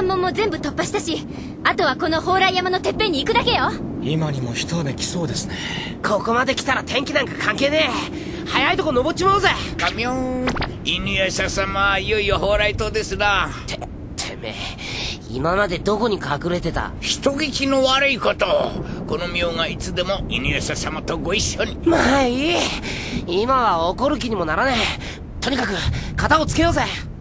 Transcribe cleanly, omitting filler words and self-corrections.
関門も全部突破したし、あとはこの蓬莱山のてっぺんに行くだけよ。 今にも一雨来そうですね。 ここまで来たら天気なんか関係ねえ。早いとこ登っちまおうぜ。 カミョン、犬夜叉様、いよいよ蓬莱島ですな。 てめえ、今までどこに隠れてた？ 人聞きの悪いこと。この妙がいつでも犬夜叉様とご一緒に。 まあいい。今は怒る気にもならねえ。とにかく型をつけようぜ。